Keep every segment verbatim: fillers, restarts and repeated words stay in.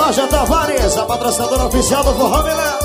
Loja Tavares, a patrocinadora oficial do Forró Milé.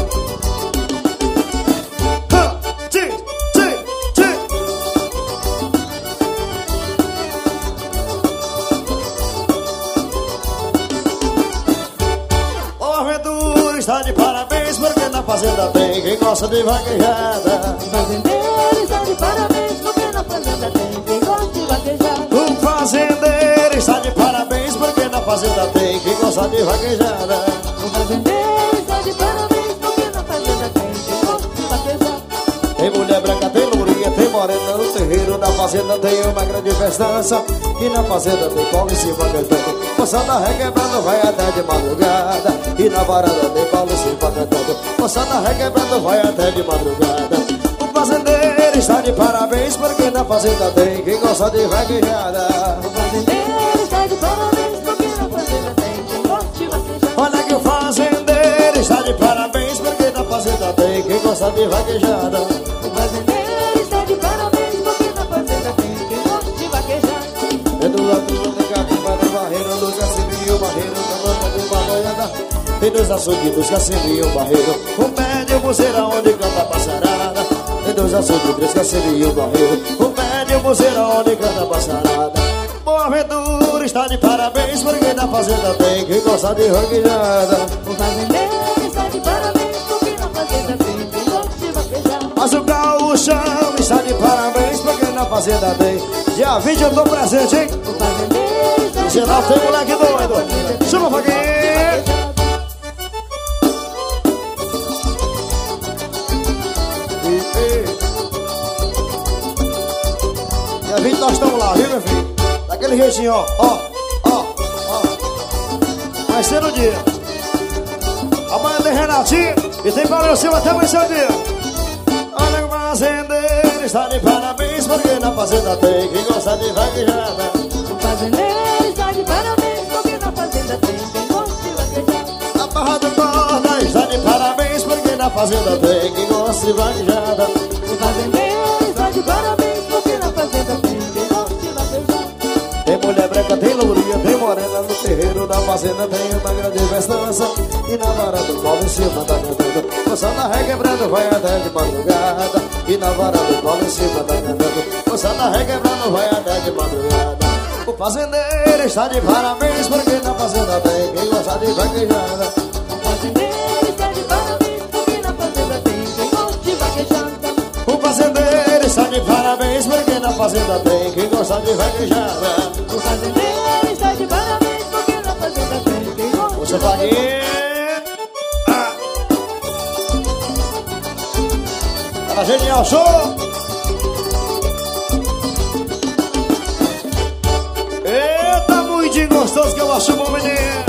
Está de parabéns porque na fazenda tem quem gosta de vaquejada. O fazendeiro está de parabéns porque na fazenda tem quem gosta de vaquejada. O fazendeiro está de parabéns porque na fazenda tem quem gosta de vaquejada. O fazendeiro está de parabéns porque na fazenda tem quem gosta de vaquejada. Tem mulher branca, tem lourinha, tem morena no terreiro. Na fazenda tem uma grande festança. E na fazenda tem Paulo em cima cantando. Moçada requebrando vai até de madrugada. E na varanda tem Paulo em cima cantando. Moçada requebrando vai até de madrugada. O fazendeiro está de parabéns porque na fazenda tem quem gosta de vaquejada. O fazendeiro está de parabéns porque na fazenda tem quem gosta de vaquejada. Olha que o fazendeiro está de parabéns porque na fazenda tem quem gosta de vaquejada. O fazendeiro está de parabéns porque na fazenda tem quem gosta de vaquejada. Dentro da turma tem capimba de barreiro, do Cassiminho, barreiro, da banda de uma boiada. Tem dois açougues, dos Cassiminho, barreiro, um pé de buzeira onde canta a passarada. Tem dois açougues, três Cassiminho, barreiro, um pé de buzeira onde canta a passarada. Boa Ventura está de parabéns porque na fazenda tem quem gosta de vaquejada. O fazendeiro está de parabéns porque na fazenda tem quem gosta de vaquejada. Mas o Gaúchão está de parabéns porque na fazenda tem. Dia vinte eu tô presente, hein? O fazendeiro está de Geral tem moleque doido. Chama pra quem? Dia vinte nós estamos lá, viu, meu filho? Daquele jeitinho, ó, ó, ó, ó. Vai ser no dia. Amanhã tem Renatinho e tem Paulo Silva até vai ser o dia. Olha o fazendeiro está de parabéns porque na fazenda tem quem gosta de vaquejada. O fazendeiro está de parabéns porque na fazenda tem quem gosta de vaquejada. A Barra do Corda está de parabéns porque na fazenda tem quem gosta de vaquejada. O fazendeiro está de parabéns porque na fazenda tem quem gosta de vaquejada. Tem mulher branca, tem lourinha, tem morena no terreiro. Na fazenda tem uma grande festança. E na varanda o Paulo em cima tá cantando. Moçada requebrando vai até de madrugada. E na varanda o Paulo em cima tá cantando. Moçada requebrando vai até de madrugada. O fazendeiro está de parabéns porque na fazenda tem quem gosta de vaquejada. O fazendeiro está de parabéns porque na fazenda tem quem gosta de vaquejada. O fazendeiro está de parabéns porque na fazenda tem quem gosta de vaquejada. O fazendeiro está de parabéns porque na fazenda tem quem gosta de Você tá aqui. Ah. Tá genial, show! Eita, muito gostoso que eu acho bom, menino.